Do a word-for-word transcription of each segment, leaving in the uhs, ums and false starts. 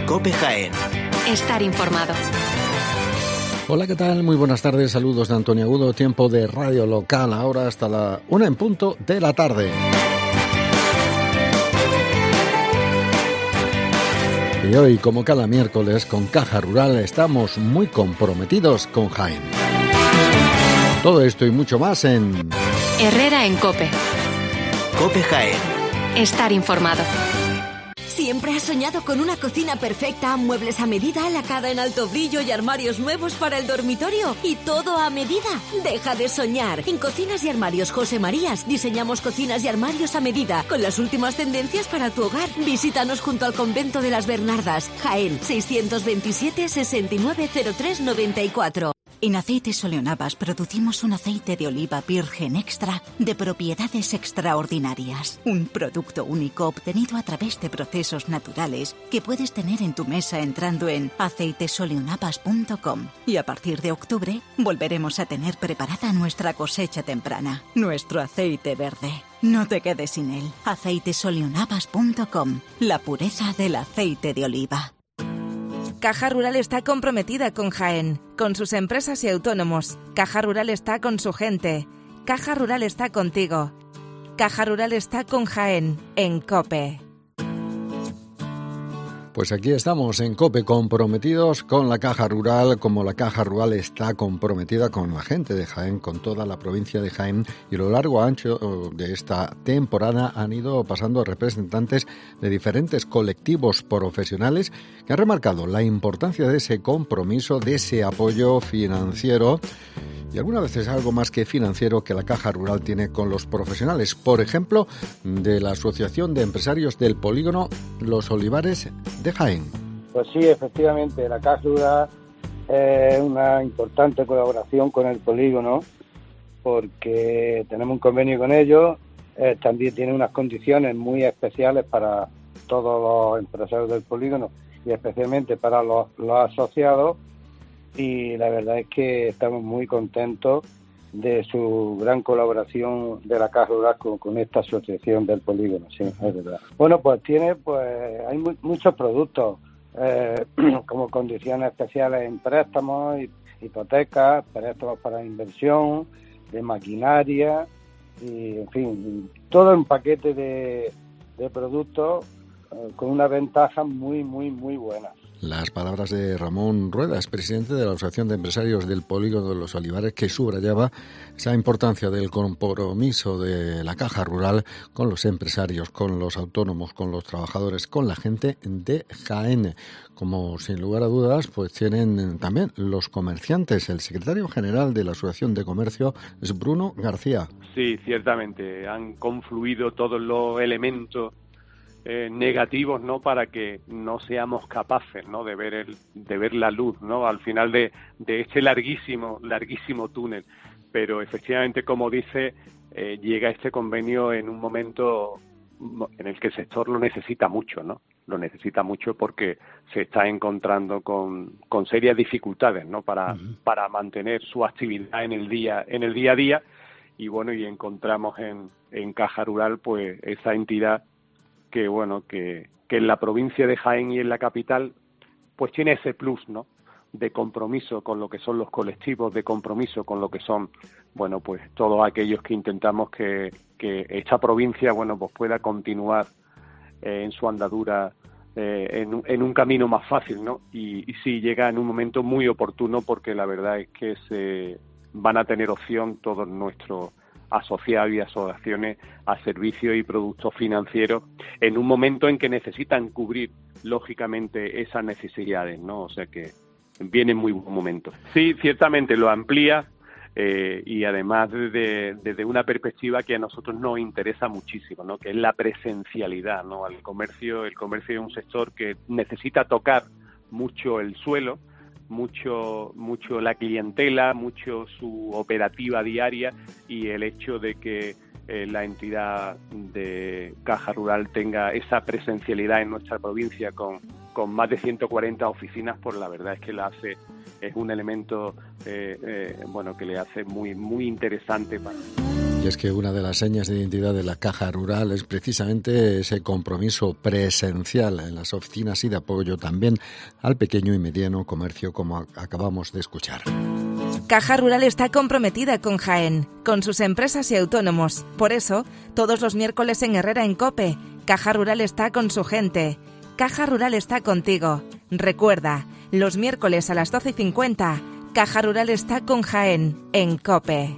COPE Jaén. Estar informado. Hola, ¿qué tal? Muy buenas tardes, saludos de Antonio Agudo, tiempo de radio local, ahora hasta la una en punto de la tarde. Y hoy, como cada miércoles, con Caja Rural estamos muy comprometidos con Jaén. Todo esto y mucho más en... Herrera en COPE. COPE Jaén. Estar informado. ¿Siempre has soñado con una cocina perfecta, muebles a medida, lacada en alto brillo y armarios nuevos para el dormitorio? ¿Y todo a medida? Deja de soñar. En Cocinas y Armarios José Marías diseñamos cocinas y armarios a medida con las últimas tendencias para tu hogar. Visítanos junto al Convento de las Bernardas, Jaén, seiscientos veintisiete, sesenta y nueve, cero tres, noventa y cuatro. En Aceites Oleonavas producimos un aceite de oliva virgen extra de propiedades extraordinarias. Un producto único obtenido a través de procesos naturales que puedes tener en tu mesa entrando en aceites oleonavas punto com. Y a partir de octubre volveremos a tener preparada nuestra cosecha temprana, nuestro aceite verde. No te quedes sin él. aceites oleonavas punto com. La pureza del aceite de oliva. Caja Rural está comprometida con Jaén, con sus empresas y autónomos. Caja Rural está con su gente. Caja Rural está contigo. Caja Rural está con Jaén, en COPE. Pues aquí estamos en COPE, comprometidos con la Caja Rural, como la Caja Rural está comprometida con la gente de Jaén, con toda la provincia de Jaén, y a lo largo ancho de esta temporada han ido pasando representantes de diferentes colectivos profesionales que han remarcado la importancia de ese compromiso, de ese apoyo financiero, y algunas veces algo más que financiero, que la Caja Rural tiene con los profesionales. Por ejemplo, de la Asociación de Empresarios del Polígono Los Olivares de Jaén. Pues sí, efectivamente, la Caja Rural es una importante colaboración con el polígono, porque tenemos un convenio con ellos, eh, también tiene unas condiciones muy especiales para todos los empresarios del polígono y especialmente para los, los asociados. Y la verdad es que estamos muy contentos de su gran colaboración de la Caja Rural con, con esta asociación del polígono, sí, es verdad. Bueno, pues tiene, pues hay mu- muchos productos, eh, como condiciones especiales en préstamos, hipotecas, préstamos para inversión, de maquinaria, y en fin, todo un paquete de, de productos eh, con una ventaja muy, muy, muy buena. Las palabras de Ramón Ruedas, presidente de la Asociación de Empresarios del Polígono de los Olivares, que subrayaba esa importancia del compromiso de la Caja Rural con los empresarios, con los autónomos, con los trabajadores, con la gente de Jaén. Como sin lugar a dudas, pues tienen también los comerciantes. El secretario general de la Asociación de Comercio es Bruno García. Sí, ciertamente, han confluido todos los elementos Eh, negativos, ¿no?, para que no seamos capaces, ¿no?, de ver el, de ver la luz, ¿no?, al final de, de este larguísimo larguísimo túnel. Pero efectivamente, como dice, eh, llega este convenio en un momento en el que el sector lo necesita mucho, ¿no? Lo necesita mucho porque se está encontrando con, con serias dificultades, ¿no?, para uh-huh. para mantener su actividad en el día en el día a día. Y bueno, y encontramos en, en Caja Rural pues esa entidad que bueno que, que en la provincia de Jaén y en la capital pues tiene ese plus, ¿no?, de compromiso con lo que son los colectivos, de compromiso con lo que son bueno pues todos aquellos que intentamos que, que esta provincia bueno pues pueda continuar eh, en su andadura eh, en, en un camino más fácil, ¿no? Y, y sí, llega en un momento muy oportuno, porque la verdad es que se van a tener opción todos nuestros asociados y asociaciones a servicios y productos financieros en un momento en que necesitan cubrir lógicamente esas necesidades, ¿no? O sea que viene en muy buen momento. Sí, ciertamente lo amplía eh, y además desde, desde una perspectiva que a nosotros nos interesa muchísimo, ¿no?, que es la presencialidad, ¿no? Al comercio, el comercio es un sector que necesita tocar mucho el suelo, mucho mucho la clientela, mucho su operativa diaria, y el hecho de que eh, la entidad de Caja Rural tenga esa presencialidad en nuestra provincia con, con más de ciento cuarenta oficinas, pues la verdad es que la hace, es un elemento eh, eh, bueno que le hace muy muy interesante para Y es que una de las señas de identidad de la Caja Rural es precisamente ese compromiso presencial en las oficinas y de apoyo también al pequeño y mediano comercio, como acabamos de escuchar. Caja Rural está comprometida con Jaén, con sus empresas y autónomos. Por eso, todos los miércoles en Herrera en COPE, Caja Rural está con su gente. Caja Rural está contigo. Recuerda, los miércoles a las doce y cincuenta, Caja Rural está con Jaén, en COPE.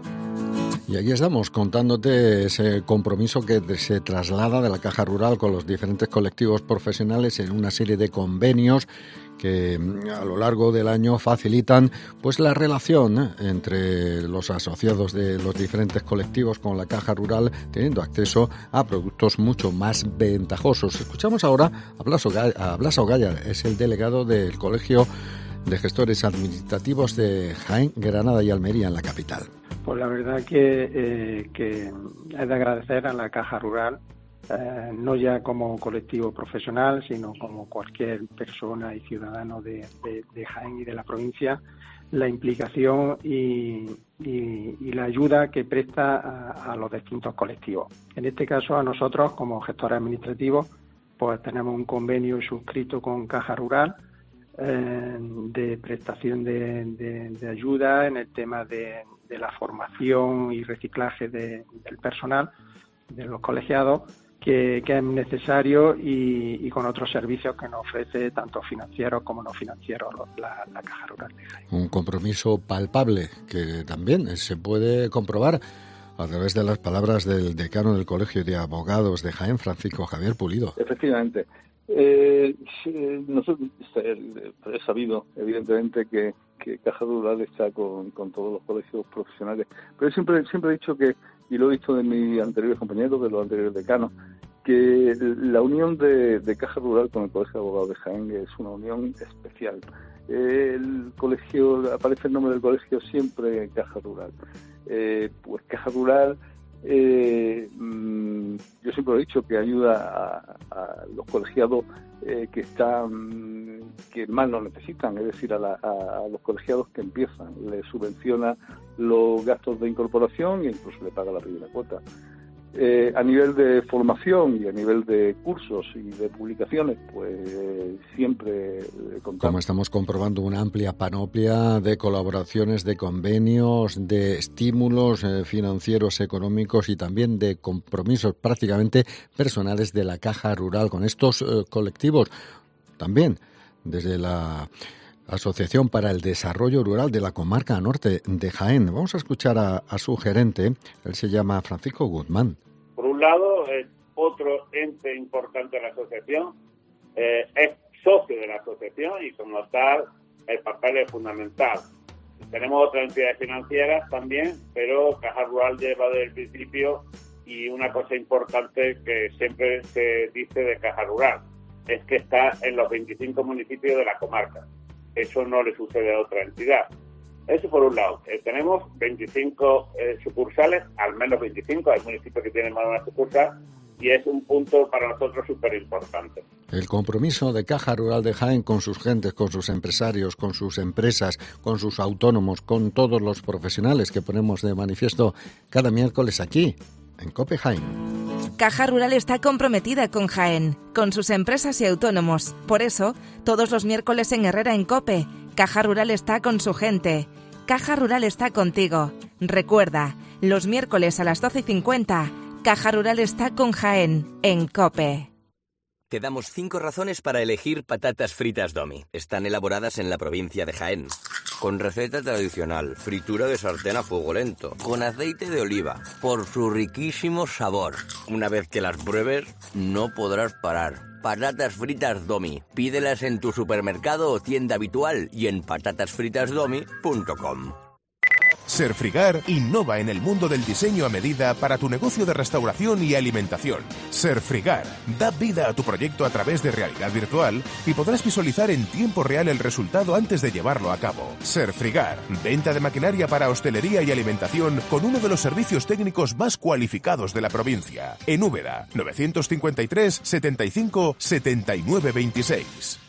Y aquí estamos contándote ese compromiso que se traslada de la Caja Rural con los diferentes colectivos profesionales en una serie de convenios que a lo largo del año facilitan pues la relación entre los asociados de los diferentes colectivos con la Caja Rural, teniendo acceso a productos mucho más ventajosos. Escuchamos ahora a Blas Ogaya, es el delegado del Colegio de Gestores Administrativos de Jaén, Granada y Almería, en la capital. Pues la verdad que, eh, que es de agradecer a la Caja Rural, eh, no ya como colectivo profesional, sino como cualquier persona y ciudadano de, de, de Jaén y de la provincia, la implicación y, y, y la ayuda que presta a, a los distintos colectivos. En este caso, a nosotros, como gestores administrativos, pues tenemos un convenio suscrito con Caja Rural, Eh, de prestación de, de, de ayuda en el tema de, de la formación y reciclaje de, del personal, de los colegiados, que, que es necesario y, y con otros servicios que nos ofrece tanto financieros como no financieros la, la Caja Rural de Jaén. Un compromiso palpable que también se puede comprobar a través de las palabras del decano del Colegio de Abogados de Jaén, Francisco Javier Pulido. Efectivamente. Eh, nosotros he sabido evidentemente que, que Caja Rural está con, con todos los colegios profesionales, pero siempre siempre he dicho que, y lo he dicho de mis anteriores compañeros, de los anteriores decanos, que la unión de, de Caja Rural con el Colegio de Abogados de Jaén es una unión especial. El colegio, aparece el nombre del colegio siempre en Caja Rural. Eh, pues Caja Rural, Eh, yo siempre he dicho que ayuda a, a los colegiados eh, que están que más lo necesitan, es decir, a, la, a los colegiados que empiezan, les subvenciona los gastos de incorporación e incluso le paga la primera cuota. Eh, a nivel de formación y a nivel de cursos y de publicaciones, pues eh, siempre eh, contamos. Como estamos comprobando, una amplia panoplia de colaboraciones, de convenios, de estímulos eh, financieros, económicos y también de compromisos prácticamente personales de la Caja Rural con estos eh, colectivos. También desde la Asociación para el Desarrollo Rural de la Comarca Norte de Jaén. Vamos a escuchar a, a su gerente, él se llama Francisco Guzmán. Por un lado, es otro ente importante de la asociación, eh, es socio de la asociación y como tal el papel es fundamental. Tenemos otras entidades financieras también, pero Caja Rural lleva desde el principio, y una cosa importante que siempre se dice de Caja Rural es que está en los veinticinco municipios de la comarca. Eso no le sucede a otra entidad. Eso por un lado. Eh, tenemos veinticinco eh, sucursales, al menos veinticinco, hay municipios que tienen más de una sucursal, y es un punto para nosotros súper importante. El compromiso de Caja Rural de Jaén con sus gentes, con sus empresarios, con sus empresas, con sus autónomos, con todos los profesionales que ponemos de manifiesto cada miércoles aquí, en COPE Jaén. Caja Rural está comprometida con Jaén, con sus empresas y autónomos. Por eso, todos los miércoles en Herrera en COPE, Caja Rural está con su gente. Caja Rural está contigo. Recuerda, los miércoles a las doce y cincuenta, Caja Rural está con Jaén, en COPE. Te damos cinco razones para elegir patatas fritas Domi. Están elaboradas en la provincia de Jaén, con receta tradicional, fritura de sartén a fuego lento, con aceite de oliva, por su riquísimo sabor. Una vez que las pruebes, no podrás parar. Patatas fritas Domi. Pídelas en tu supermercado o tienda habitual y en patatas fritas domi punto com. Serfrigar innova en el mundo del diseño a medida para tu negocio de restauración y alimentación. Serfrigar da vida a tu proyecto a través de realidad virtual y podrás visualizar en tiempo real el resultado antes de llevarlo a cabo. Serfrigar, venta de maquinaria para hostelería y alimentación con uno de los servicios técnicos más cualificados de la provincia. En Úbeda, novecientos cincuenta y tres, setenta y cinco, setenta y nueve veintiséis.